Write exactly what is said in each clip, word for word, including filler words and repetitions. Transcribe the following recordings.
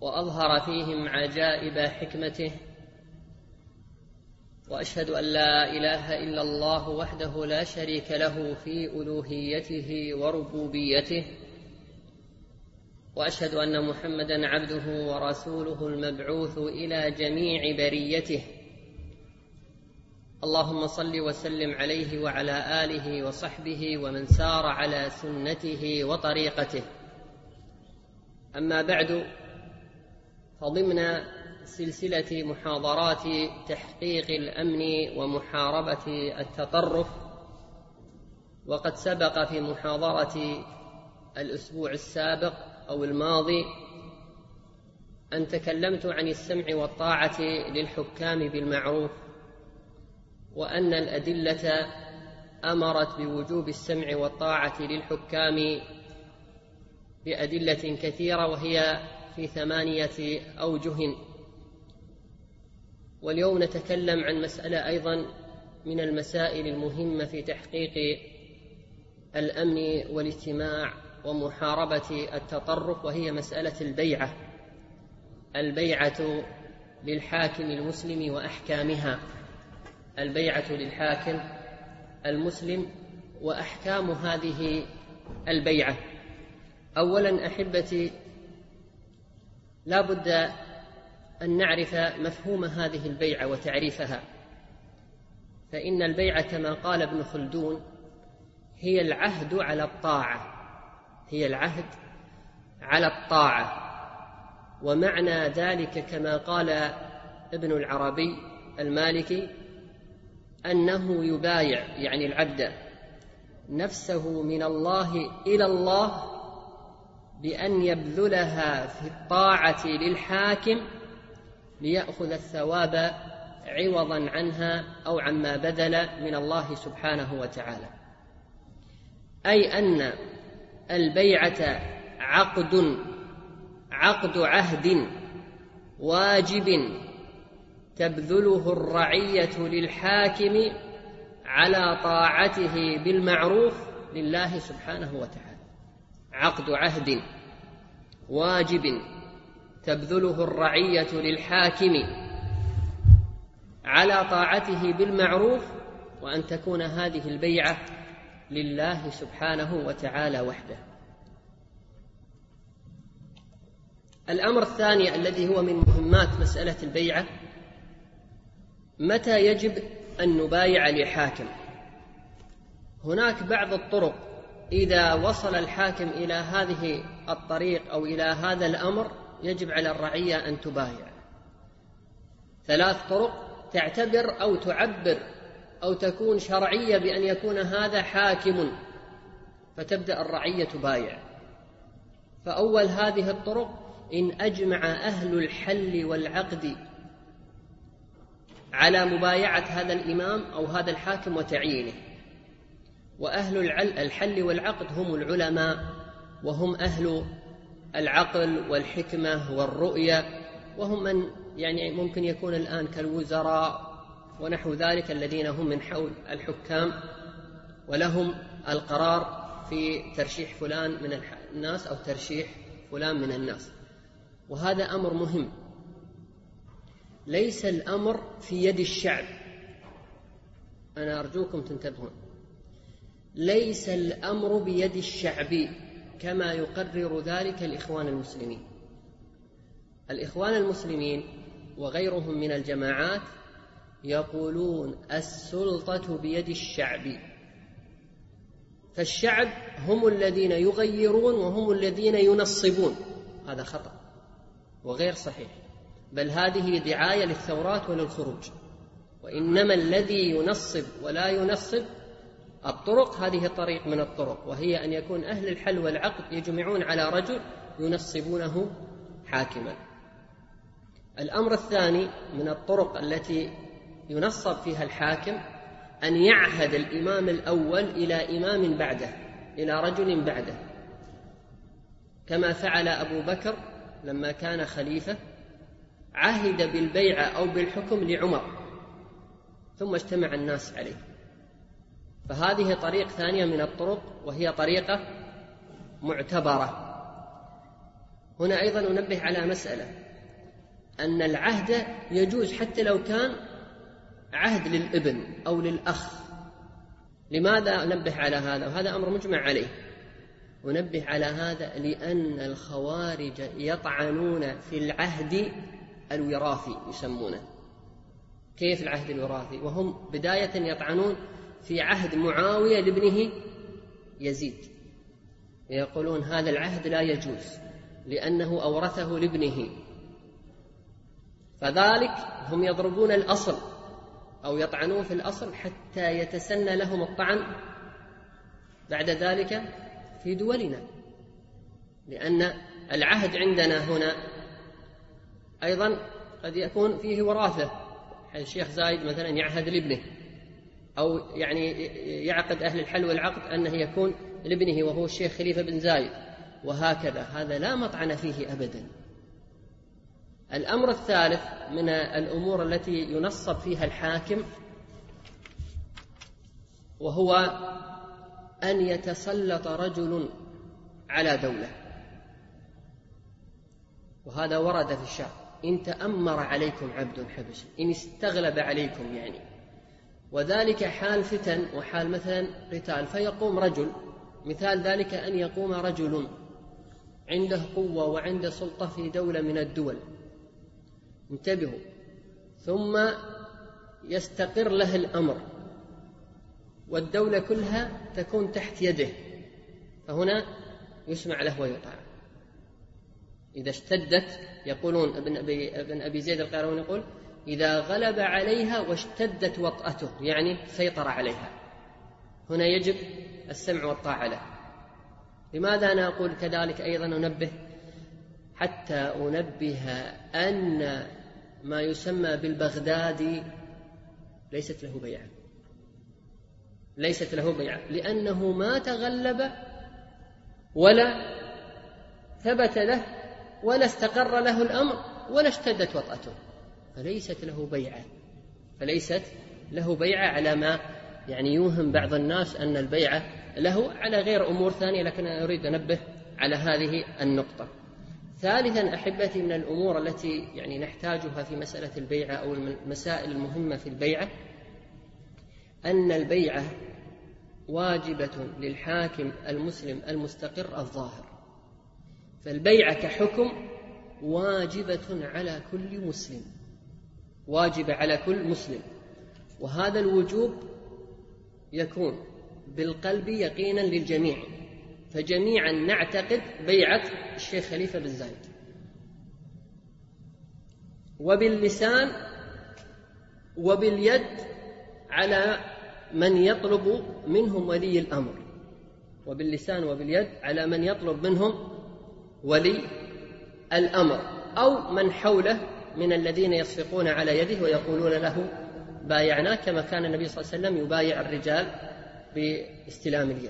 وأظهر فيهم عجائب حكمته، وأشهد أن لا إله إلا الله وحده لا شريك له في ألوهيته وربوبيته، وأشهد أن محمدًا عبده ورسوله المبعوث إلى جميع بريته. اللهم صل وسلم عليه وعلى آله وصحبه ومن سار على سنته وطريقته. أما بعد، فضمن سلسلة محاضرات تحقيق الأمن ومحاربة التطرف، وقد سبق في محاضرة الأسبوع السابق أو الماضي أن تكلمت عن السمع والطاعة للحكام بالمعروف، وأن الأدلة أمرت بوجوب السمع والطاعة للحكام بأدلة كثيرة، وهي في ثمانية أوجه. واليوم نتكلم عن مسألة أيضا من المسائل المهمة في تحقيق الأمن والاجتماع ومحاربة التطرف، وهي مسألة البيعة البيعة للحاكم المسلم وأحكامها البيعة للحاكم المسلم وأحكام هذه البيعة. أولا أحبتي، لا بد أن نعرف مفهوم هذه البيعة وتعريفها، فإن البيعة كما قال ابن خلدون هي العهد على الطاعة هي العهد على الطاعة ومعنى ذلك كما قال ابن العربي المالكي أنه يبايع، يعني العبد، نفسه من الله إلى الله بأن يبذلها في الطاعة للحاكم ليأخذ الثواب عوضا عنها أو عما بذل من الله سبحانه وتعالى. أي أن البيعة عقد عقد عهد واجب تبذله الرعية للحاكم على طاعته بالمعروف لله سبحانه وتعالى. عقد عهد واجب تبذله الرعية للحاكم على طاعته بالمعروف، وأن تكون هذه البيعة لله سبحانه وتعالى وحده. الأمر الثاني الذي هو من مهمات مسألة البيعة، متى يجب أن نبايع لحاكم؟ هناك بعض الطرق إذا وصل الحاكم إلى هذه الطريق أو إلى هذا الأمر يجب على الرعية أن تبايع. ثلاث طرق تعتبر أو تعبر أو تكون شرعية بأن يكون هذا حاكم، فتبدأ الرعية تبايع. فأول هذه الطرق إن أجمع أهل الحل والعقد على مبايعة هذا الإمام أو هذا الحاكم وتعيينه. وأهل الحل والعقد هم العلماء، وهم أهل العقل والحكمة والرؤية، وهم من يعني ممكن يكون الآن كالوزراء ونحو ذلك الذين هم من حول الحكام، ولهم القرار في ترشيح فلان من الناس أو ترشيح فلان من الناس. وهذا أمر مهم، ليس الأمر في يد الشعب. أنا أرجوكم تنتبهون، ليس الأمر بيد الشعب كما يقرر ذلك الإخوان المسلمين. الإخوان المسلمين وغيرهم من الجماعات يقولون السلطة بيد الشعب، فالشعب هم الذين يغيرون وهم الذين ينصبون. هذا خطأ وغير صحيح، بل هذه دعاية للثورات وللخروج. وإنما الذي ينصب ولا ينصب الطرق، هذه طريق من الطرق، وهي أن يكون أهل الحل والعقد يجمعون على رجل ينصبونه حاكما. الأمر الثاني من الطرق التي ينصب فيها الحاكم أن يعهد الإمام الأول إلى إمام بعده، إلى رجل بعده، كما فعل أبو بكر لما كان خليفة، عهد بالبيعة أو بالحكم لعمر ثم اجتمع الناس عليه. فهذه طريق ثانية من الطرق، وهي طريقة معتبرة. هنا أيضا أنبه على مسألة، أن العهد يجوز حتى لو كان عهد للابن أو للأخ. لماذا أنبه على هذا؟ وهذا أمر مجمع عليه. أنبه على هذا لأن الخوارج يطعنون في العهد الوراثي يسمونه. كيف العهد الوراثي؟ وهم بداية يطعنون في عهد معاوية لابنه يزيد، يقولون هذا العهد لا يجوز لأنه أورثه لابنه، فذلك هم يضربون الأصل أو يطعنون في الأصل حتى يتسنى لهم الطعن بعد ذلك في دولنا، لأن العهد عندنا هنا أيضا قد يكون فيه وراثة. الشيخ زايد مثلا يعهد لابنه، أو يعني يعقد أهل الحل والعقد أنه يكون لابنه وهو الشيخ خليفة بن زايد، وهكذا. هذا لا مطعن فيه أبدا. الأمر الثالث من الأمور التي ينصب فيها الحاكم، وهو أن يتسلط رجل على دولة، وهذا ورد في الشرع: إن تأمر عليكم عبد حبشي، إن استغلب عليكم يعني، وذلك حال فتن وحال مثلا قتال، فيقوم رجل. مثال ذلك أن يقوم رجل عنده قوة وعنده سلطة في دولة من الدول، انتبهوا، ثم يستقر له الأمر والدولة كلها تكون تحت يده، فهنا يسمع له ويطاع. إذا اشتدت، يقولون ابن أبي, ابن أبي زيد القيرواني يقول: إذا غلب عليها واشتدت وطأته، يعني سيطر عليها، هنا يجب السمع والطاعة له. لماذا أنا أقول كذلك؟ أيضا أنبه حتى أنبه أن ما يسمى بالبغدادي ليست له بيعة، ليست له بيعة، لأنه ما تغلب ولا ثبت له ولا استقر له الأمر ولا اشتدت وطأته، فليست له بيعة، فليست له بيعة على ما يعني يوهم بعض الناس أن البيعة له على غير أمور ثانية، لكن أنا أريد أنبه على هذه النقطة. ثالثا أحبتي، من الأمور التي يعني نحتاجها في مسألة البيعة أو المسائل المهمة في البيعة، أن البيعة واجبة للحاكم المسلم المستقر الظاهر. فالبيعة كحكم واجبة على كل مسلم، واجبة على كل مسلم، وهذا الوجوب يكون بالقلب يقينا للجميع، فجميعا نعتقد بيعة الشيخ خليفة بن زايد، وباللسان وباليد على من يطلب منهم ولي الأمر، وباللسان وباليد على من يطلب منهم ولي الأمر أو من حوله من الذين يصفقون على يده ويقولون له بايعنا، كما كان النبي صلى الله عليه وسلم يبايع الرجال باستلام اليد.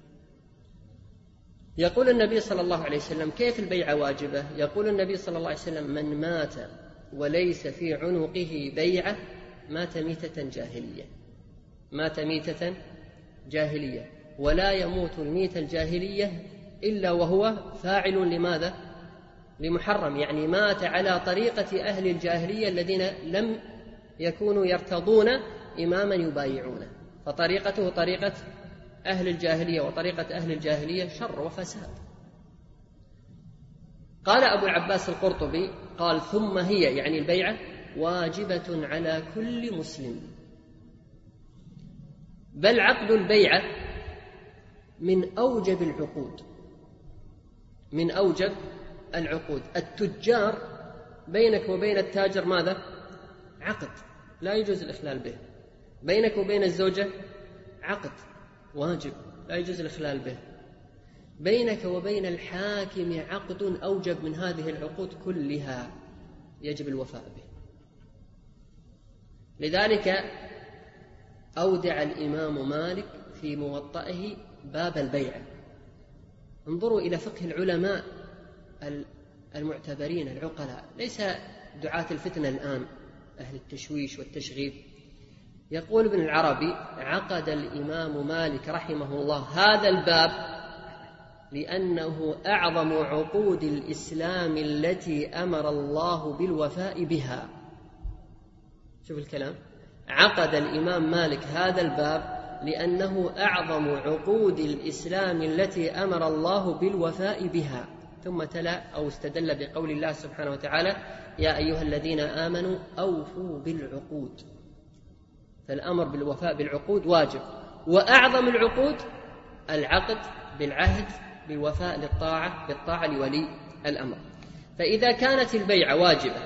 يقول النبي صلى الله عليه وسلم: كيف البيعة واجبة؟ يقول النبي صلى الله عليه وسلم: من مات وليس في عنقه بيعة مات ميتة جاهلية، مات ميتة جاهلية، ولا يموت الميتة الجاهلية إلا وهو فاعل لماذا؟ لمحرم، يعني مات على طريقة أهل الجاهلية الذين لم يكونوا يرتضون إماما يبايعونه، فطريقته طريقة أهل الجاهلية، وطريقة أهل الجاهلية شر وفساد. قال أبو العباس القرطبي قال: ثم هي، يعني البيعة، واجبة على كل مسلم، بل عقد البيعة من أوجب العقود، من أوجب العقود. التجار بينك وبين التاجر ماذا؟ عقد لا يجوز الإخلال به. بينك وبين الزوجة عقد واجب لا يجوز الإخلال به. بينك وبين الحاكم عقد أوجب من هذه العقود كلها يجب الوفاء به. لذلك أودع الإمام مالك في موطئه باب البيعة. انظروا إلى فقه العلماء المعتبرين العقلاء، ليس دعاة الفتنة الآن أهل التشويش والتشغيب. يقول ابن العربي: عقد الإمام مالك رحمه الله هذا الباب لأنه أعظم عقود الإسلام التي أمر الله بالوفاء بها. شوف الكلام، عقد الإمام مالك هذا الباب لأنه أعظم عقود الإسلام التي أمر الله بالوفاء بها، ثم تلا أو استدل بقول الله سبحانه وتعالى: يا أيها الذين آمنوا أوفوا بالعقود. فالأمر بالوفاء بالعقود واجب، وأعظم العقود العقد بالعهد بالوفاء للطاعة بالطاعة لولي الأمر. فإذا كانت البيعة واجبة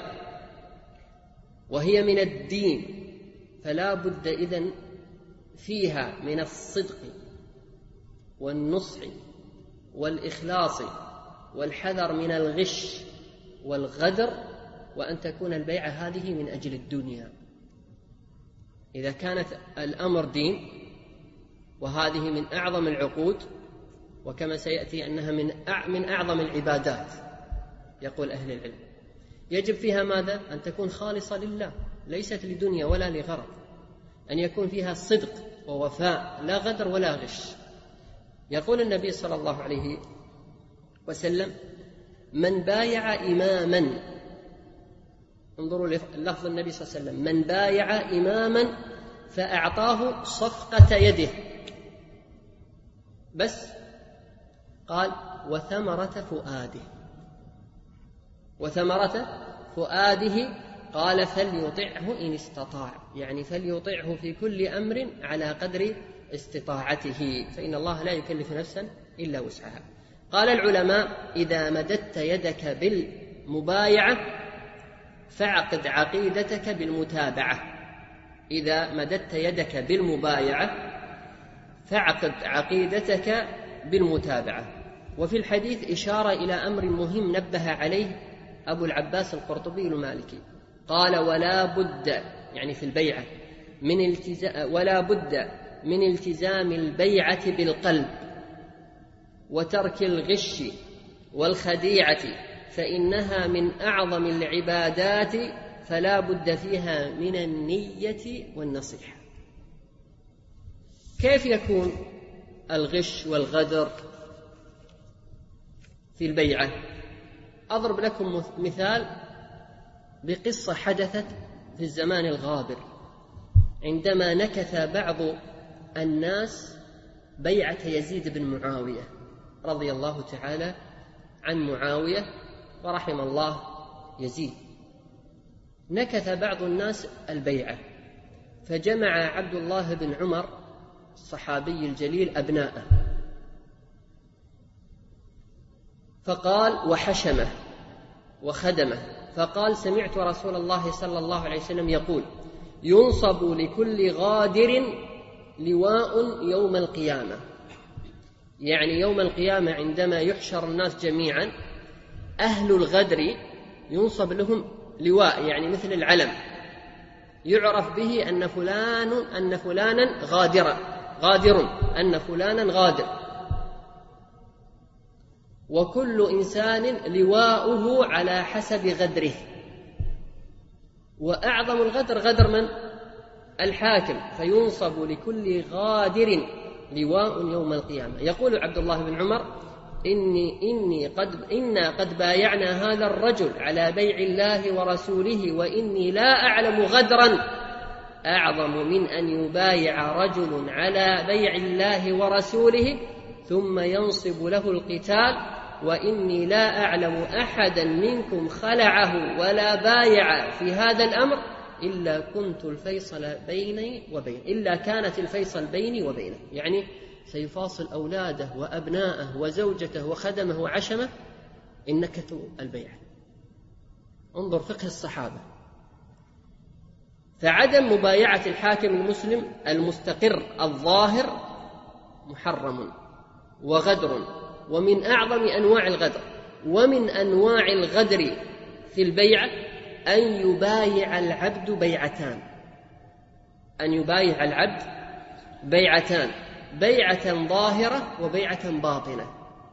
وهي من الدين فلا بد إذن فيها من الصدق والنصح والإخلاص والحذر من الغش والغدر، وأن تكون البيعة هذه من أجل الدنيا. إذا كانت الأمر دين وهذه من أعظم العقود، وكما سيأتي أنها من من أعظم العبادات، يقول أهل العلم يجب فيها ماذا؟ أن تكون خالصة لله، ليست لدنيا ولا لغرض، أن يكون فيها صدق ووفاء، لا غدر ولا غش. يقول النبي صلى الله عليه وسلم: من بايع إماما، انظروا لفظ النبي صلى الله عليه وسلم: من بايع إماما فأعطاه صفقة يده، بس قال: وثمرة فؤاده، وثمرة فؤاده قال: فليطعه إن استطاع، يعني فليطعه في كل أمر على قدر استطاعته، فإن الله لا يكلف نفسا إلا وسعها. قال العلماء: إذا مددت يدك بالمبايعة فاعقد عقيدتك بالمتابعة. إذا مددت يدك بالمبايعة فاعقد عقيدتك بالمتابعة. وفي الحديث إشارة إلى أمر مهم نبه عليه أبو العباس القرطبي المالكي، قال: ولا بد، يعني في البيعة، من التزام ولا بد من التزام البيعة بالقلب وترك الغش والخديعة، فإنها من أعظم العبادات، فلا بد فيها من النية والنصيحة. كيف يكون الغش والغدر في البيعة؟ أضرب لكم مثال بقصة حدثت في الزمان الغابر، عندما نكث بعض الناس بيعة يزيد بن معاوية رضي الله تعالى عن معاوية ورحم الله يزيد. نكث بعض الناس البيعة، فجمع عبد الله بن عمر الصحابي الجليل أبناءه، فقال وحشمه وخدمه، فقال: سمعت رسول الله صلى الله عليه وسلم يقول: ينصب لكل غادر لواء يوم القيامة، يعني يوم القيامة عندما يحشر الناس جميعا، أهل الغدر ينصب لهم لواء، يعني مثل العلم، يعرف به أن فلان أن فلانا غادر غادر أن فلانا غادر، وكل إنسان لواؤه على حسب غدره. وأعظم الغدر غدر من؟ الحاكم، فينصب لكل غادر لواء يوم القيامة. يقول عبد الله بن عمر: إني إني قد إنا قد بايعنا هذا الرجل على بيع الله ورسوله، وإني لا أعلم غدرا أعظم من أن يبايع رجل على بيع الله ورسوله ثم ينصب له القتال، وإني لا أعلم أحدا منكم خلعه ولا بايع في هذا الأمر إلا كنت الفيصل بيني وبينه إلا كانت الفيصل بيني وبينه، يعني سيفاصل أولاده وأبناءه وزوجته وخدمه وعشمه إن نكثوا البيع. انظر فقه الصحابة. فعدم مبايعة الحاكم المسلم المستقر الظاهر محرم وغدر، ومن أعظم أنواع الغدر. ومن أنواع الغدر في البيعة أن يبايع العبد بيعتان أن يبايع العبد بيعتان بيعة ظاهرة وبيعة باطنة،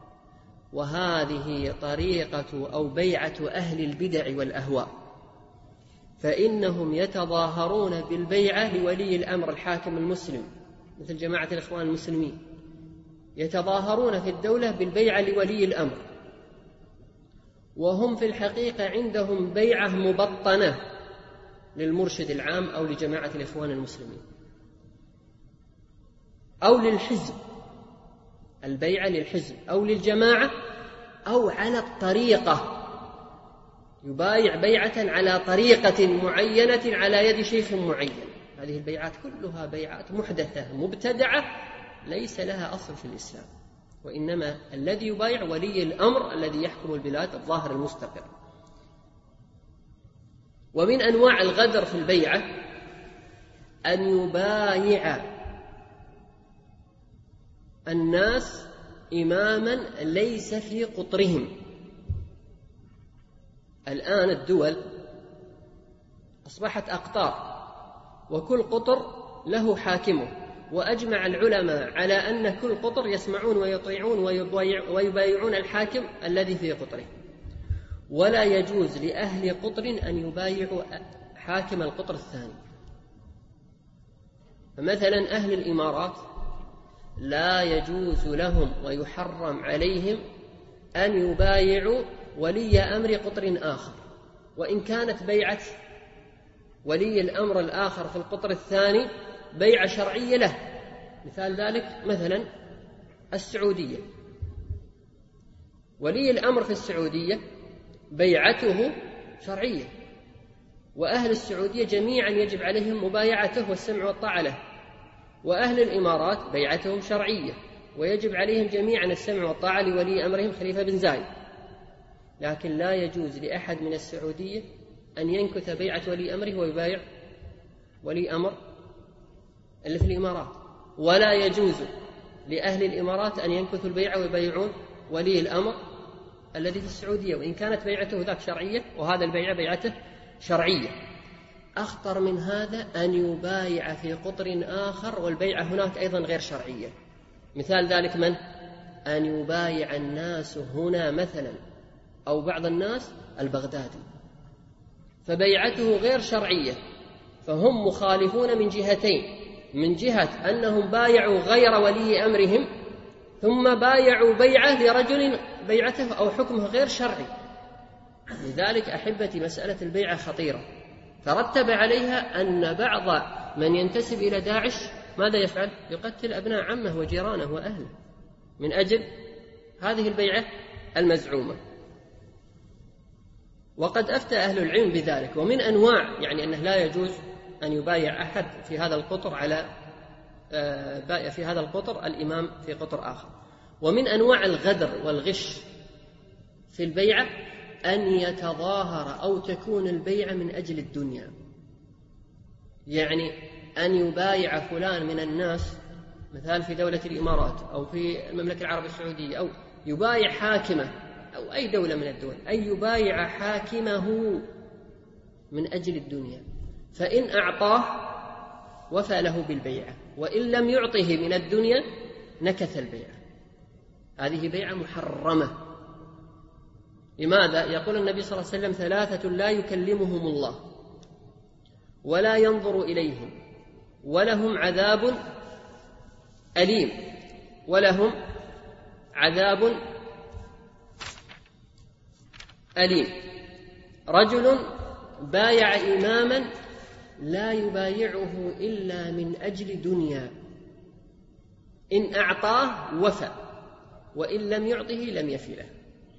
وهذه طريقة أو بيعة أهل البدع والأهواء، فإنهم يتظاهرون بالبيعة لولي الأمر الحاكم المسلم، مثل جماعة الإخوان المسلمين، يتظاهرون في الدولة بالبيعة لولي الأمر، وهم في الحقيقة عندهم بيعة مبطنة للمرشد العام أو لجماعة الإخوان المسلمين أو للحزب، البيعة للحزب أو للجماعة أو على الطريقة، يبايع بيعة على طريقة معينة على يد شيخ معين. هذه البيعات كلها بيعات محدثة مبتدعة ليس لها أصل في الإسلام، وإنما الذي يبايع ولي الأمر الذي يحكم البلاد الظاهر المستقر. ومن أنواع الغدر في البيعة أن يبايع الناس إماما ليس في قطرهم. الآن الدول أصبحت أقطار، وكل قطر له حاكمه، وأجمع العلماء على أن كل قطر يسمعون ويطيعون ويبايعون الحاكم الذي في قطره، ولا يجوز لأهل قطر أن يبايعوا حاكم القطر الثاني. فمثلا أهل الإمارات لا يجوز لهم ويحرم عليهم أن يبايعوا ولي أمر قطر آخر، وإن كانت بيعة ولي الأمر الآخر في القطر الثاني بيعة شرعية له. مثال ذلك مثلا السعودية، ولي الأمر في السعودية بيعته شرعية، وأهل السعودية جميعا يجب عليهم مبايعته والسمع والطاعة له، وأهل الإمارات بيعتهم شرعية ويجب عليهم جميعا السمع والطاعة لولي أمرهم خليفة بن زايد، لكن لا يجوز لأحد من السعودية أن ينكث بيعة ولي أمره ويبايع ولي أمر اللي في الإمارات، ولا يجوز لأهل الإمارات أن ينكثوا البيعة ويبايعون ولي الأمر الذي في السعودية، وإن كانت بيعته ذاك شرعية وهذا البيعة بيعته شرعية. أخطر من هذا أن يبايع في قطر آخر والبيعة هناك أيضا غير شرعية. مثال ذلك من؟ أن يبايع الناس هنا مثلا أو بعض الناس البغدادي، فبيعته غير شرعية، فهم مخالفون من جهتين: من جهة أنهم بايعوا غير ولي أمرهم، ثم بايعوا بيعة لرجل بيعته أو حكمه غير شرعي. لذلك أحبتي مسألة البيعة خطيرة، ترتب عليها أن بعض من ينتسب إلى داعش ماذا يفعل؟ يقتل أبناء عمه وجيرانه وأهله من أجل هذه البيعة المزعومة. وقد أفتى أهل العلم بذلك. ومن أنواع يعني أنه لا يجوز أن يبايع أحد في هذا القطر على بايع في هذا القطر الإمام في قطر آخر. ومن أنواع الغدر والغش في البيعة أن يتظاهر أو تكون البيعة من أجل الدنيا، يعني أن يبايع فلان من الناس مثال في دولة الإمارات أو في المملكة العربية السعودية، أو يبايع حاكمه أو أي دولة من الدول، أن يبايع حاكمه من أجل الدنيا، فإن أعطاه وفى له بالبيعة، وإن لم يعطه من الدنيا نكث البيعة. هذه بيعة محرمة. لماذا؟ يقول النبي صلى الله عليه وسلم: ثلاثة لا يكلمهم الله ولا ينظر إليهم ولهم عذاب أليم ولهم عذاب أليم. رجل بايع إماما لا يبايعه إلا من أجل دنيا، إن أعطاه وفى وإن لم يعطه لم يفي له.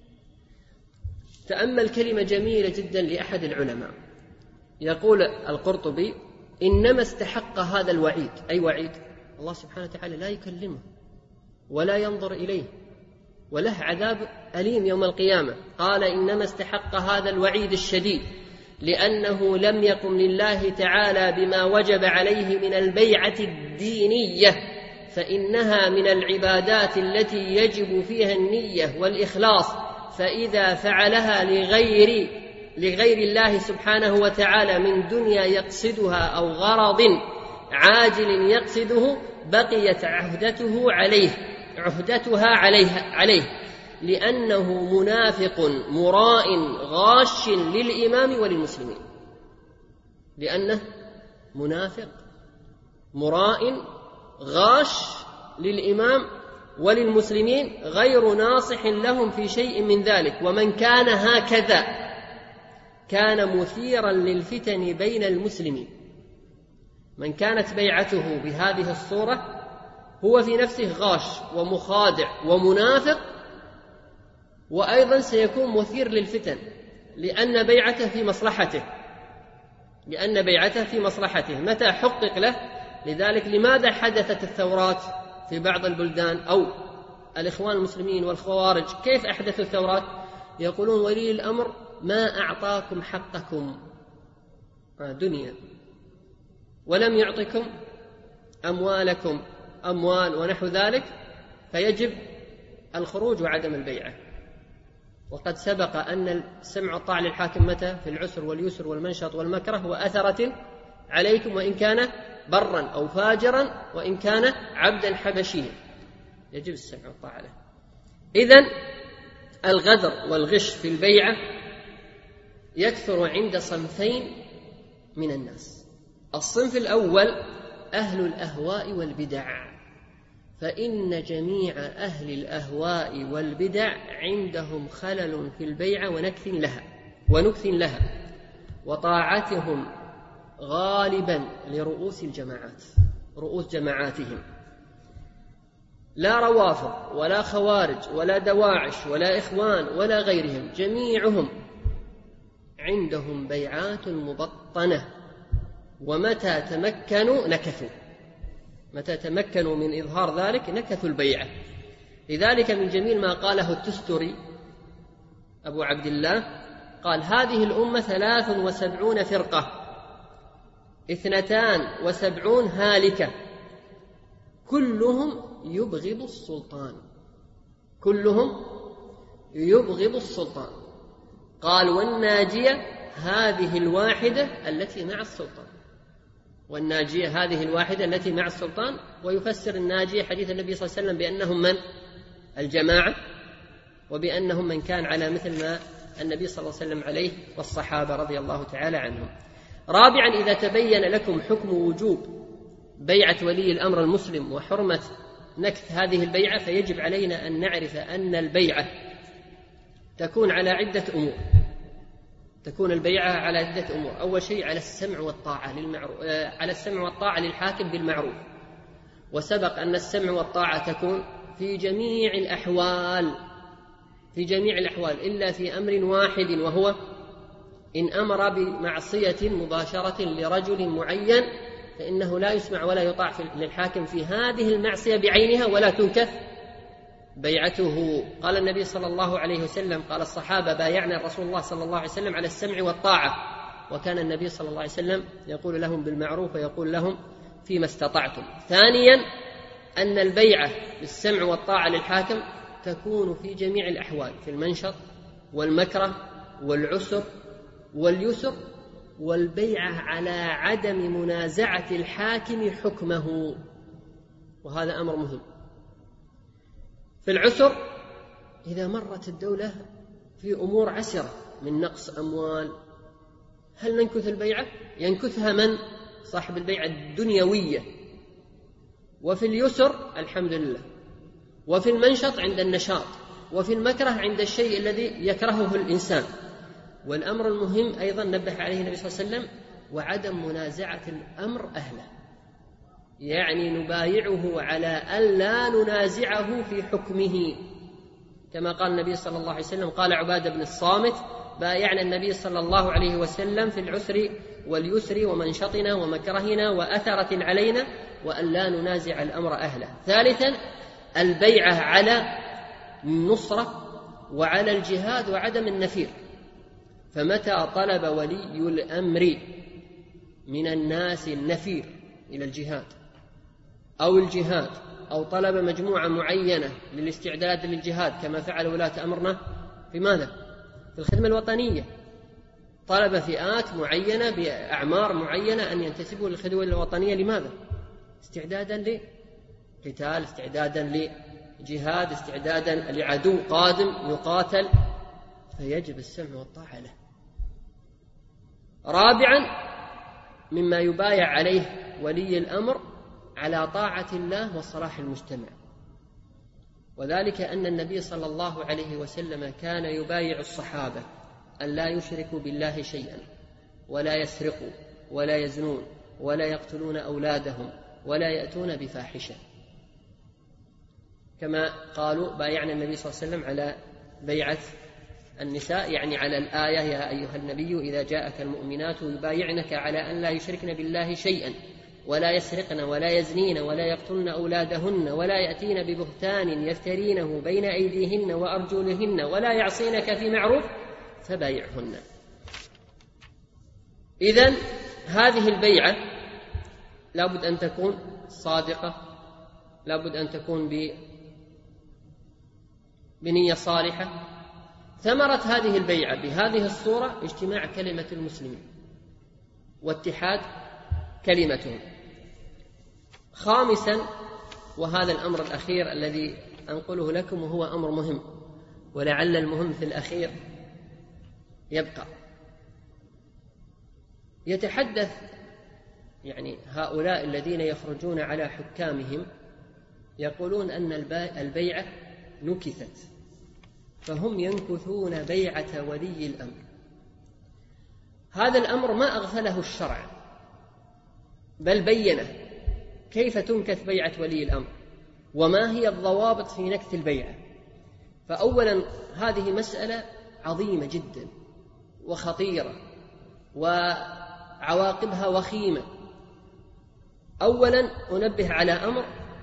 تأمل كلمة جميلة جدا لأحد العلماء، يقول القرطبي: إنما استحق هذا الوعيد. أي وعيد؟ الله سبحانه وتعالى لا يكلمه ولا ينظر إليه وله عذاب أليم يوم القيامة. قال: إنما استحق هذا الوعيد الشديد لأنه لم يقم لله تعالى بما وجب عليه من البيعة الدينية، فإنها من العبادات التي يجب فيها النية والإخلاص، فإذا فعلها لغير لغير الله سبحانه وتعالى من دنيا يقصدها أو غرض عاجل يقصده بقيت عهدته عليه عهدتها عليه, عليه لأنه منافق مراء غاش للإمام وللمسلمين. لأنه منافق مراء غاش للإمام وللمسلمين غير ناصح لهم في شيء من ذلك، ومن كان هكذا كان مثيرا للفتن بين المسلمين. من كانت بيعته بهذه الصورة هو في نفسه غاش ومخادع ومنافق، وأيضا سيكون مثير للفتن، لأن بيعته في مصلحته لأن بيعته في مصلحته متى حقق له. لذلك لماذا حدثت الثورات في بعض البلدان، أو الإخوان المسلمين والخوارج كيف أحدثوا الثورات؟ يقولون ولي الأمر ما أعطاكم حقكم دنيا ولم يعطكم أموالكم أموال ونحو ذلك، فيجب الخروج وعدم البيعة. وقد سبق أن السمع والطاعة للحاكم متى؟ في العسر واليسر والمنشط والمكره وأثرة عليكم، وإن كان برا أو فاجرا، وإن كان عبدا حبشيا، يجب السمع والطاعة له. إذن الغدر والغش في البيعة يكثر عند صنفين من الناس. الصنف الأول أهل الأهواء والبدع، فإن جميع أهل الأهواء والبدع عندهم خلل في البيعة ونكث لها ونكث لها وطاعتهم غالبا لرؤوس الجماعات رؤوس جماعاتهم، لا روافض ولا خوارج ولا دواعش ولا إخوان ولا غيرهم، جميعهم عندهم بيعات مبطنة، ومتى تمكنوا نكثوا متى تمكنوا من إظهار ذلك نكثوا البيعة. لذلك من جميل ما قاله التستري أبو عبد الله قال: هذه الأمة ثلاث وسبعون فرقة، اثنتان وسبعون هالكة، كلهم يبغض السلطان كلهم يبغض السلطان قال: والناجية هذه الواحدة التي مع السلطان والناجية هذه الواحدة التي مع السلطان ويفسر الناجية حديث النبي صلى الله عليه وسلم بأنهم من الجماعة، وبأنهم من كان على مثل ما النبي صلى الله عليه وسلم عليه والصحابة رضي الله تعالى عنهم. رابعا، إذا تبين لكم حكم وجوب بيعة ولي الأمر المسلم وحرمة نكث هذه البيعة، فيجب علينا أن نعرف أن البيعة تكون على عدة أمور تكون البيعة على عدة أمور. أول شيء على السمع والطاعة للمعروف على السمع والطاعة للحاكم بالمعروف، وسبق أن السمع والطاعة تكون في جميع الأحوال في جميع الأحوال إلا في أمر واحد، وهو إن أمر بمعصية مباشرة لرجل معين فإنه لا يسمع ولا يطاع للحاكم في هذه المعصية بعينها ولا تنكث بيعته. قال النبي صلى الله عليه وسلم قال الصحابة: بايعنا رسول الله صلى الله عليه وسلم على السمع والطاعة، وكان النبي صلى الله عليه وسلم يقول لهم بالمعروف ويقول لهم فيما استطعتم. ثانيا، أن البيعة بالسمع والطاعة للحاكم تكون في جميع الأحوال، في المنشط والمكره والعسر واليسر، والبيعة على عدم منازعة الحاكم حكمه، وهذا أمر مهم. في العسر إذا مرت الدولة في أمور عسرة من نقص أموال، هل ننكث البيعة؟ ينكثها من؟ صاحب البيعة الدنيوية. وفي اليسر الحمد لله، وفي المنشط عند النشاط، وفي المكره عند الشيء الذي يكرهه الإنسان. والأمر المهم أيضا نبه عليه النبي صلى الله عليه وسلم: وعدم منازعة الأمر أهله، يعني نبايعه على ألا ننازعه في حكمه، كما قال النبي صلى الله عليه وسلم. قال عبادة بن الصامت: بايعنا النبي صلى الله عليه وسلم في العسر واليسر ومنشطنا ومكرهنا وأثرة علينا، وأن لا ننازع الأمر أهله. ثالثا، البيعة على النصرة وعلى الجهاد وعدم النفير، فمتى طلب ولي الأمر من الناس النفير إلى الجهاد أو الجهاد، أو طلب مجموعة معينة للاستعداد للجهاد كما فعل ولاة أمرنا في ماذا؟ في الخدمة الوطنية، طلب فئات معينة بأعمار معينة أن ينتسبوا للخدمة الوطنية. لماذا؟ استعدادا لقتال، استعدادا لجهاد، استعدادا لعدو قادم يقاتل، فيجب السمع والطاعة له. رابعا، مما يبايع عليه ولي الأمر على طاعة الله وصلاح المجتمع، وذلك أن النبي صلى الله عليه وسلم كان يبايع الصحابة أن لا يشركوا بالله شيئا، ولا يسرقوا، ولا يزنون، ولا يقتلون أولادهم، ولا يأتون بفاحشة، كما قالوا بايعنا النبي صلى الله عليه وسلم على بيعة النساء، يعني على الآية يا أيها النبي إذا جاءك المؤمنات يبايعنك على أن لا يشركن بالله شيئا، ولا يسرقن، ولا يزنين، ولا يقتلن أولادهن، ولا يأتين ببهتان يفترينه بين أيديهن وأرجلهن، ولا يعصينك في معروف فبايعهن. إذن هذه البيعة لابد أن تكون صادقة، لابد أن تكون بنية صالحة. ثمرة هذه البيعة بهذه الصورة اجتماع كلمة المسلمين واتحاد كلمتهم. خامسا، وهذا الأمر الأخير الذي أنقله لكم وهو أمر مهم، ولعل المهم في الأخير يبقى، يتحدث يعني هؤلاء الذين يخرجون على حكامهم يقولون أن البيعة نكثت، فهم ينكثون بيعة ولي الأمر. هذا الأمر ما أغفله الشرع، بل بينه كيف تنكث بيعة ولي الأمر وما هي الضوابط في نكث البيعة. فأولا هذه مسألة عظيمة جدا وخطيرة وعواقبها وخيمة. أولا أنبه على أمر،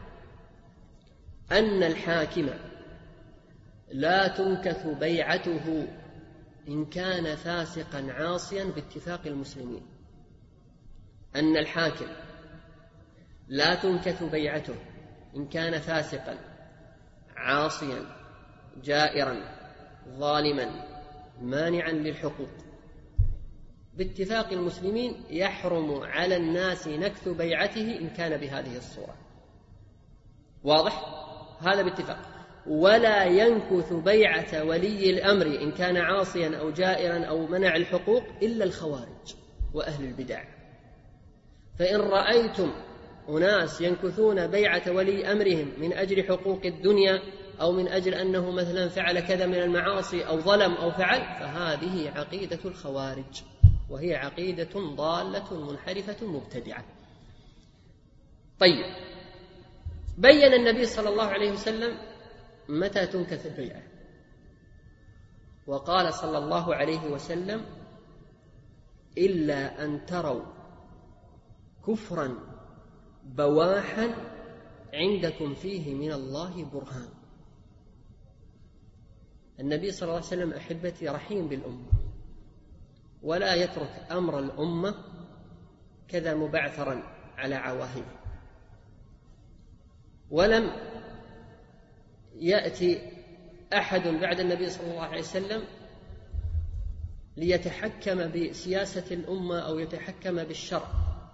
أن الحاكم لا تنكث بيعته إن كان فاسقا عاصيا باتفاق المسلمين. أن الحاكم لا تنكث بيعته إن كان فاسقا عاصيا جائرا ظالما مانعا للحقوق باتفاق المسلمين، يحرم على الناس نكث بيعته إن كان بهذه الصورة. واضح؟ هذا باتفاق. ولا ينكث بيعة ولي الأمر إن كان عاصيا أو جائرا أو منع الحقوق إلا الخوارج وأهل البدع. فإن رأيتم أناس ينكثون بيعة ولي أمرهم من أجل حقوق الدنيا أو من أجل أنه مثلا فعل كذا من المعاصي أو ظلم أو فعل، فهذه عقيدة الخوارج، وهي عقيدة ضالة منحرفة مبتدعة. طيب، بين النبي صلى الله عليه وسلم متى تنكث البيعة، وقال صلى الله عليه وسلم: إلا أن تروا كفرا بواحا عندكم فيه من الله برهان. النبي صلى الله عليه وسلم أحبتي رحيم بالأمة، ولا يترك أمر الأمة كذا مبعثرا على عواهنه. ولم يأتي أحد بعد النبي صلى الله عليه وسلم ليتحكم بسياسة الأمة أو يتحكم بالشرع.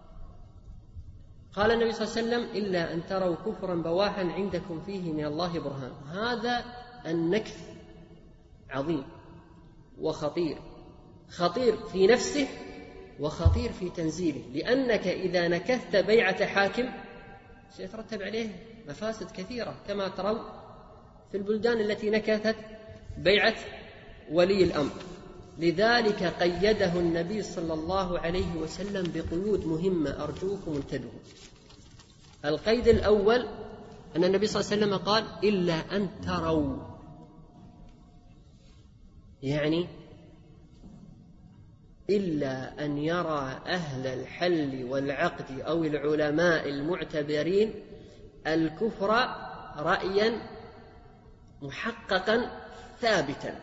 قال النبي صلى الله عليه وسلم: إلا أن تروا كفرا بواحا عندكم فيه من الله برهان. هذا النكث عظيم وخطير، خطير في نفسه وخطير في تنزيله، لأنك إذا نكثت بيعة حاكم سيترتب عليه مفاسد كثيرة، كما ترون في البلدان التي نكثت بيعة ولي الأمر. لذلك قيده النبي صلى الله عليه وسلم بقيود مهمة، أرجوكم انتبهوا. القيد الأول أن النبي صلى الله عليه وسلم قال: إلا أن تروا، يعني إلا أن يرى أهل الحل والعقد أو العلماء المعتبرين الكفر رأيا محققا ثابتا،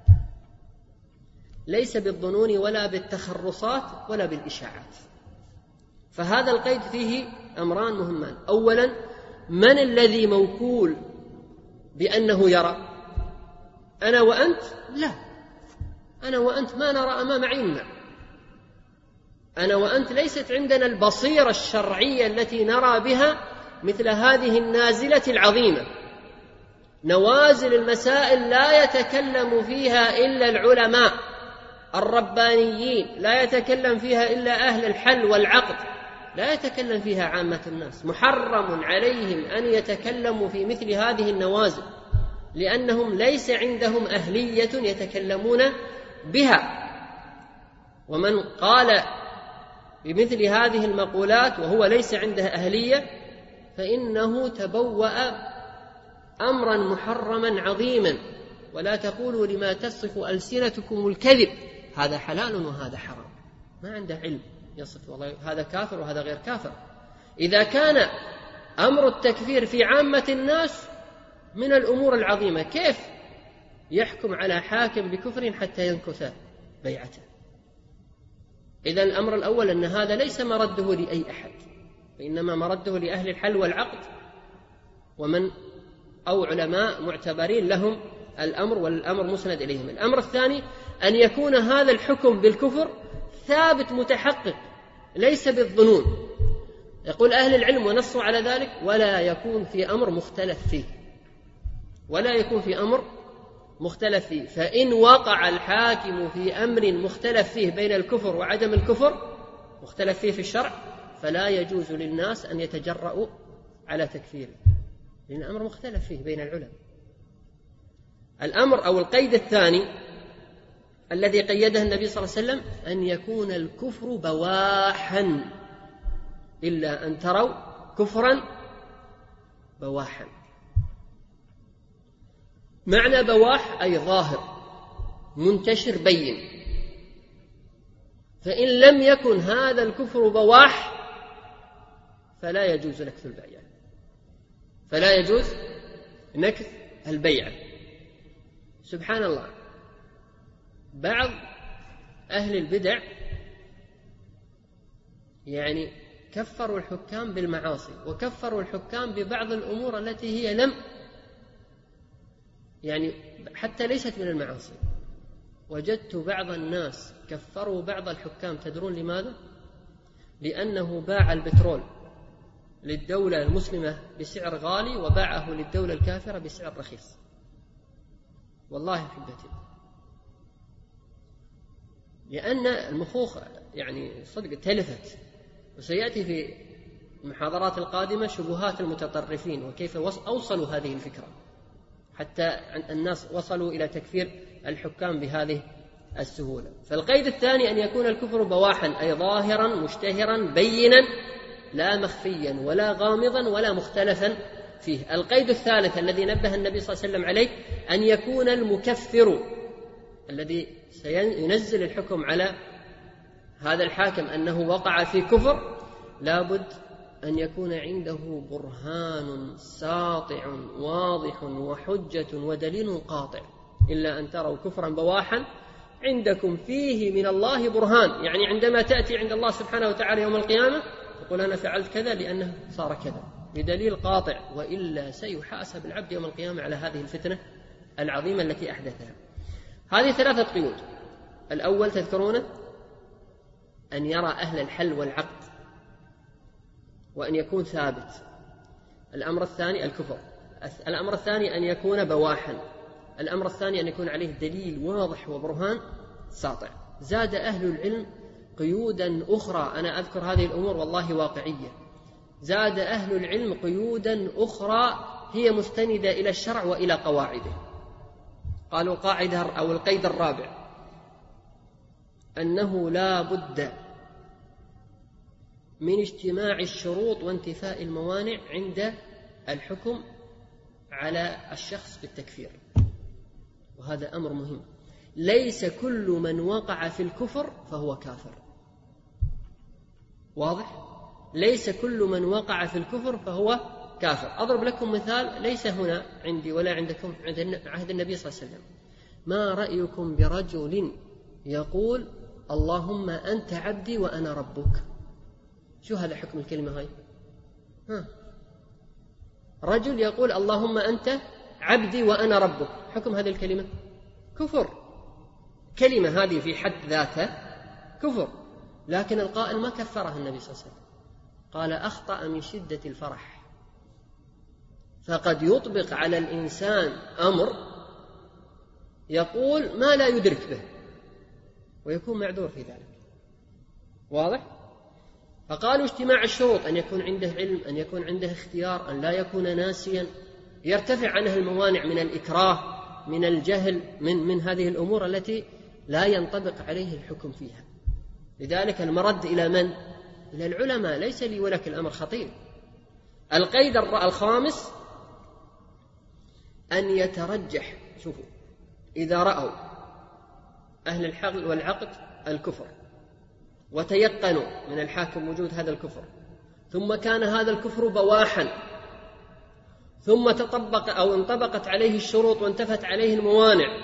ليس بالظنون ولا بالتخرصات ولا بالإشاعات. فهذا القيد فيه أمران مهمان. أولا، من الذي موكول بأنه يرى؟ أنا وأنت؟ لا، أنا وأنت ما نرى أمام عيننا. أنا وأنت ليست عندنا البصيرة الشرعية التي نرى بها مثل هذه النازلة العظيمة. نوازل المسائل لا يتكلم فيها إلا العلماء الربانيين، لا يتكلم فيها إلا أهل الحل والعقد، لا يتكلم فيها عامة الناس. محرم عليهم أن يتكلموا في مثل هذه النوازل، لأنهم ليس عندهم أهلية يتكلمون بها. ومن قال بمثل هذه المقولات وهو ليس عنده أهلية فإنه تبوأ أمرا محرما عظيما. ولا تقولوا لما تصف ألسنتكم الكذب هذا حلال وهذا حرام. ما عنده علم يصف والله هذا كافر وهذا غير كافر. إذا كان أمر التكفير في عامة الناس من الأمور العظيمة، كيف يحكم على حاكم بكفر حتى ينكث بيعته؟ إذن الأمر الأول أن هذا ليس مرده لأي أحد، وإنما مرده لأهل الحل والعقد ومن أو علماء معتبرين لهم الأمر والأمر مسند إليهم. الأمر الثاني أن يكون هذا الحكم بالكفر ثابت متحقق ليس بالظنون. يقول أهل العلم ونصوا على ذلك: ولا يكون في أمر مختلف فيه، ولا يكون في أمر مختلف فيه. فإن وقع الحاكم في أمر مختلف فيه بين الكفر وعدم الكفر، مختلف فيه في الشرع، فلا يجوز للناس أن يتجرؤوا على تكفيره، لأن الأمر مختلف فيه بين العلماء. الأمر أو القيد الثاني الذي قيده النبي صلى الله عليه وسلم أن يكون الكفر بواحا، إلا أن تروا كفرا بواحا. معنى بواح أي ظاهر منتشر بين. فإن لم يكن هذا الكفر بواح فلا يجوز نكث البيع، فلا يجوز نكث البيع. سبحان الله، بعض أهل البدع يعني كفروا الحكام بالمعاصي، وكفروا الحكام ببعض الأمور التي هي لم يعني حتى ليست من المعاصي. وجدت بعض الناس كفروا بعض الحكام، تدرون لماذا؟ لأنه باع البترول للدولة المسلمة بسعر غالي وباعه للدولة الكافرة بسعر رخيص. والله حبتي، لأن المخوخ يعني صدق تلفت. وسيأتي في المحاضرات القادمة شبهات المتطرفين وكيف أوصلوا هذه الفكرة حتى الناس وصلوا إلى تكفير الحكام بهذه السهولة. فالقيد الثاني أن يكون الكفر بواحا أي ظاهرا مشتهرا بينا، لا مخفيا ولا غامضا ولا مختلفا فيه. القيد الثالث الذي نبه النبي صلى الله عليه وسلم عليه أن يكون المكفر الذي سينزل الحكم على هذا الحاكم أنه وقع في كفر لابد أن يكون عنده برهان ساطع واضح وحجة ودليل قاطع. إلا أن تروا كفرا بواحا عندكم فيه من الله برهان، يعني عندما تأتي عند الله سبحانه وتعالى يوم القيامة تقول أنا فعلت كذا لأنه صار كذا بدليل قاطع، وإلا سيحاسب العبد يوم القيامة على هذه الفتنة العظيمة التي أحدثها. هذه ثلاثة قيود. الأول تذكرونه أن يرى أهل الحل والعقد وأن يكون ثابت. الأمر الثاني الكفر. الأمر الثاني أن يكون بواحا. الأمر الثاني أن يكون عليه دليل واضح وبرهان ساطع. زاد أهل العلم قيودا أخرى، أنا أذكر هذه الأمور والله واقعية. زاد أهل العلم قيودا أخرى هي مستندة إلى الشرع وإلى قواعده. قالوا قاعدة أو القيد الرابع أنه لا بد من اجتماع الشروط وانتفاء الموانع عند الحكم على الشخص بالتكفير. وهذا أمر مهم. ليس كل من وقع في الكفر فهو كافر. واضح؟ ليس كل من وقع في الكفر فهو كافر. أضرب لكم مثال ليس هنا عندي ولا عندكم عند عهد النبي صلى الله عليه وسلم. ما رأيكم برجل يقول اللهم أنت عبدي وأنا ربك؟ شو هذا حكم الكلمة هاي؟ ها. رجل يقول اللهم أنت عبدي وأنا ربك، حكم هذه الكلمة كفر. كلمة هذه في حد ذاتها كفر، لكن القائل ما كفرها النبي صلى الله عليه وسلم، قال أخطأ من شدة الفرح. فقد يطبق على الإنسان أمر يقول ما لا يدرك به ويكون معذور في ذلك. واضح؟ فقالوا اجتماع الشروط أن يكون عنده علم، أن يكون عنده اختيار، أن لا يكون ناسيا، يرتفع عنها الموانع من الإكراه، من الجهل، من, من هذه الأمور التي لا ينطبق عليه الحكم فيها. لذلك المرد إلى من؟ إلى العلماء، ليس لي ولك الأمر خطير. القيد الخامس أن يترجح، شوفوا، إذا رأوا أهل الحل والعقد الكفر وتيقنوا من الحاكم وجود هذا الكفر، ثم كان هذا الكفر بواحا، ثم تطبق أو انطبقت عليه الشروط وانتفت عليه الموانع،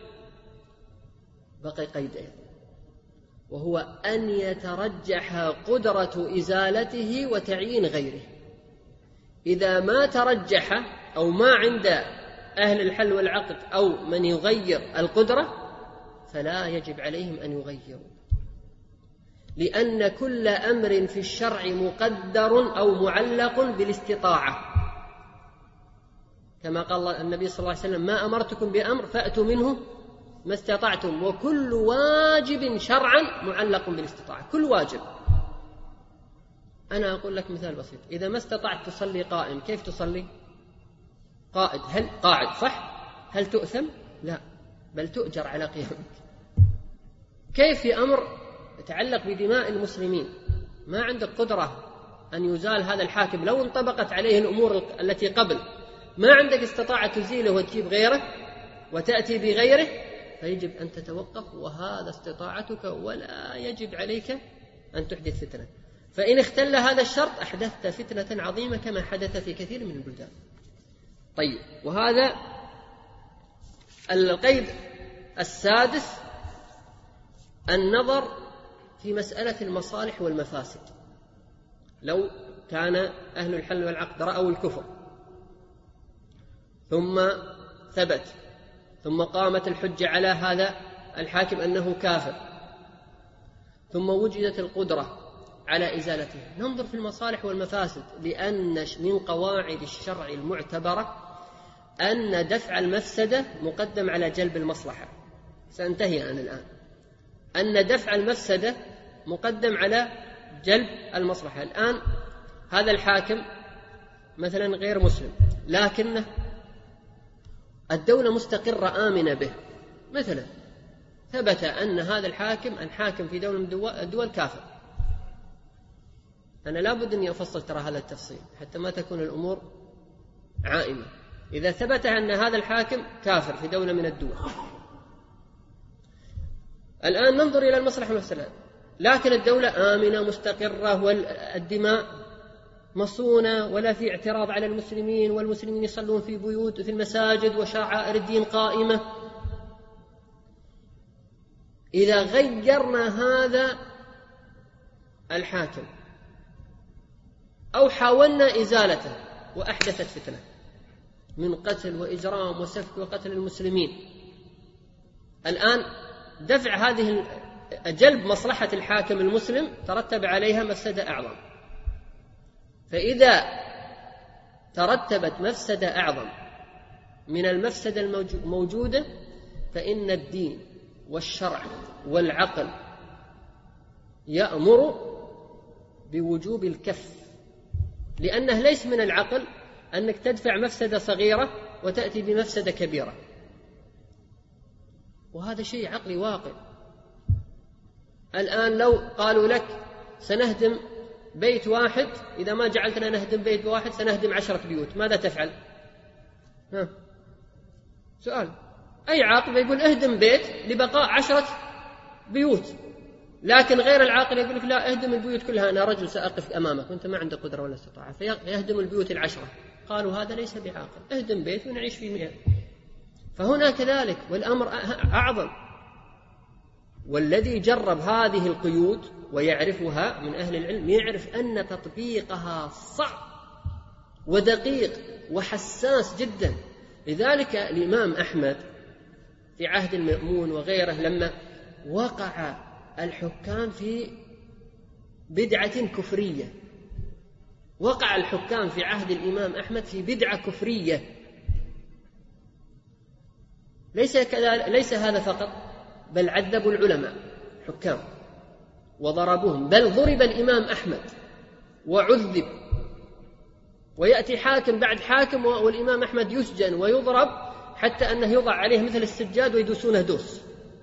بقي قيدين، وهو أن يترجح قدرة إزالته وتعيين غيره. إذا ما ترجح أو ما عند أهل الحل والعقد أو من يغير القدرة فلا يجب عليهم أن يغيروا، لأن كل أمر في الشرع مقدر أو معلق بالاستطاعة، كما قال النبي صلى الله عليه وسلم: ما أمرتكم بأمر فأتوا منه ما استطعتم، وكل واجب شرعا معلق بالاستطاعة. كل واجب. أنا أقول لك مثال بسيط: إذا ما استطعت تصلي قائم، كيف تصلي؟ قائد، هل قاعد صح؟ هل تؤثم؟ لا، بل تؤجر على قيامك. كيف في أمر يتعلق بدماء المسلمين ما عندك قدرة أن يزال هذا الحاكم، لو انطبقت عليه الأمور التي قبل ما عندك استطاعة تزيله وتجيب غيره وتأتي بغيره، فيجب أن تتوقف، وهذا استطاعتك، ولا يجب عليك أن تحدث فتنة. فإن اختل هذا الشرط أحدثت فتنة عظيمة كما حدث في كثير من البلدان. طيب، وهذا القيد السادس: النظر في مسألة المصالح والمفاسد. لو كان أهل الحل والعقد رأوا الكفر ثم ثبت، ثم قامت الحجة على هذا الحاكم أنه كافر، ثم وجدت القدرة على إزالته، ننظر في المصالح والمفاسد، لأن من قواعد الشرع المعتبرة أن دفع المفسدة مقدم على جلب المصلحة. سأنتهي أنا الآن. أن دفع المفسدة مقدم على جلب المصلحة. الآن هذا الحاكم مثلا غير مسلم، لكنه الدولة مستقرة آمنة به، مثلا ثبت أن هذا الحاكم الحاكم في دولة من الدول كافر. أنا لا بد أن أفصل ترى هذا التفصيل حتى ما تكون الأمور عائمة. إذا ثبت أن هذا الحاكم كافر في دولة من الدول، الآن ننظر إلى المصلحة والمفسدة، لكن الدولة آمنة مستقرة والدماء مصونة ولا في اعتراض على المسلمين، والمسلمين يصلون في بيوت في المساجد وشعائر الدين قائمة. إذا غيرنا هذا الحاكم أو حاولنا إزالته وأحدثت فتنة من قتل وإجرام وسفك وقتل المسلمين، الآن دفع هذه جلب مصلحة الحاكم المسلم ترتب عليها مفسدة أعظم. فإذا ترتبت مفسدة أعظم من المفسدة الموجودة، فإن الدين والشرع والعقل يأمر بوجوب الكف، لأنه ليس من العقل أنك تدفع مفسدة صغيرة وتأتي بمفسدة كبيرة، وهذا شيء عقلي واقع. الآن لو قالوا لك سنهدم بيت واحد، إذا ما جعلتنا نهدم بيت واحد سنهدم عشرة بيوت، ماذا تفعل؟ ها؟ سؤال. أي عاقل يقول اهدم بيت لبقاء عشرة بيوت، لكن غير العاقل يقول لك لا، اهدم البيوت كلها، أنا رجل سأقف أمامك وأنت ما عندك قدرة ولا استطاعة، فيهدم البيوت العشرة. قالوا هذا ليس بعاقل، اهدم بيت ونعيش فيه مئة. فهنا كذلك، والأمر أعظم. والذي جرب هذه القيود ويعرفها من أهل العلم يعرف أن تطبيقها صعب ودقيق وحساس جدا. لذلك الإمام أحمد في عهد المأمون وغيره لما وقع الحكام في بدعة كفرية، وقع الحكام في عهد الإمام أحمد في بدعة كفرية، ليس كذلك، ليس هذا فقط، بل عذبوا العلماء حكام وضربوهم، بل ضرب الإمام أحمد وعذب ويأتي حاكم بعد حاكم والإمام أحمد يسجن ويضرب حتى أنه يوضع عليه مثل السجاد ويدوسونه دوس،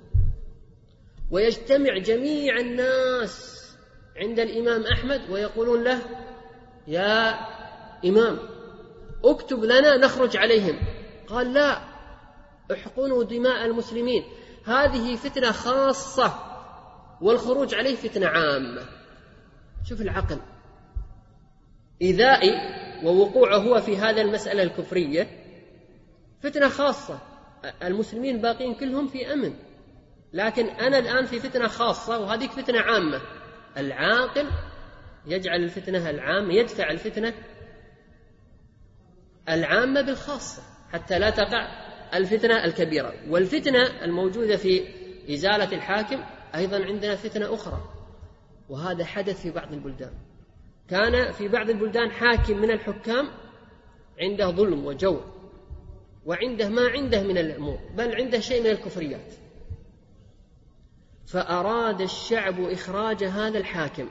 ويجتمع جميع الناس عند الإمام أحمد ويقولون له: يا إمام اكتب لنا نخرج عليهم. قال: لا، احقنوا دماء المسلمين، هذه فتنة خاصة والخروج عليه فتنة عامة. شوف العقل، إيذائي ووقوعه هو في هذا المسألة الكفرية فتنة خاصة، المسلمين باقين كلهم في أمن، لكن أنا الآن في فتنة خاصة وهذه فتنة عامة. العاقل يجعل الفتنة العامة، يدفع الفتنة العامة بالخاصة حتى لا تقع الفتنة الكبيرة. والفتنة الموجودة في إزالة الحاكم أيضا عندنا فتنة أخرى، وهذا حدث في بعض البلدان. كان في بعض البلدان حاكم من الحكام عنده ظلم وجور، وعنده ما عنده من الأمور، بل عنده شيء من الكفريات، فأراد الشعب إخراج هذا الحاكم،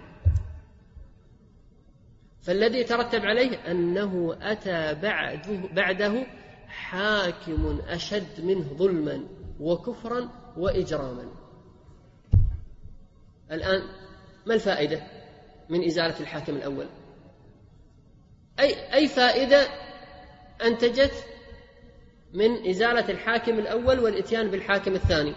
فالذي ترتب عليه أنه أتى بعده, بعده حاكم أشد منه ظلما وكفرا وإجراما. الآن ما الفائدة من إزالة الحاكم الأول؟ أي, أي فائدة أنتجت من إزالة الحاكم الأول والإتيان بالحاكم الثاني؟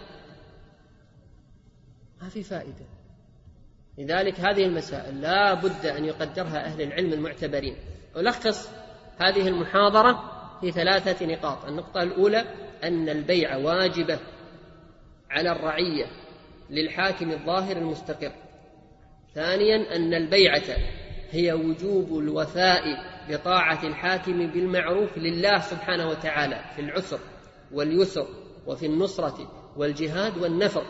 ما في فائدة. لذلك هذه المسائل لا بد أن يقدرها أهل العلم المعتبرين. ألخص هذه المحاضرة في ثلاثة نقاط. النقطة الأولى أن البيعة واجبة على الرعية للحاكم الظاهر المستقر. ثانيا أن البيعة هي وجوب الوفاء بطاعة الحاكم بالمعروف لله سبحانه وتعالى في العسر واليسر وفي النصرة والجهاد والنفر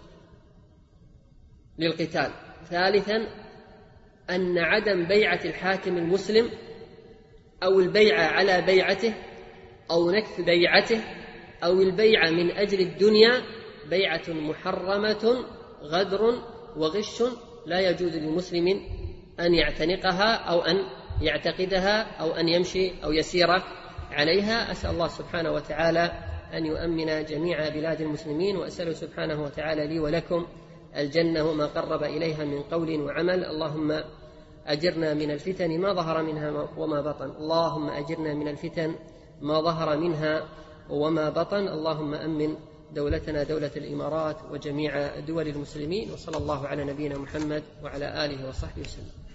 للقتال. ثالثا أن عدم بيعة الحاكم المسلم أو البيعة على بيعته أو نكث بيعته أو البيعة من أجل الدنيا بيعة محرمة غدر وغش لا يجوز للمسلم أن يعتنقها أو أن يعتقدها أو أن يمشي أو يسير عليها. أسأل الله سبحانه وتعالى أن يؤمن جميع بلاد المسلمين، وأسأله سبحانه وتعالى لي ولكم الجنة وما قرب إليها من قول وعمل. اللهم أجرنا من الفتن ما ظهر منها وما بطن، اللهم أجرنا من الفتن ما ظهر منها وما بطن. اللهم أمن دولتنا دولة الإمارات وجميع دول المسلمين، وصلى الله على نبينا محمد وعلى آله وصحبه وسلم.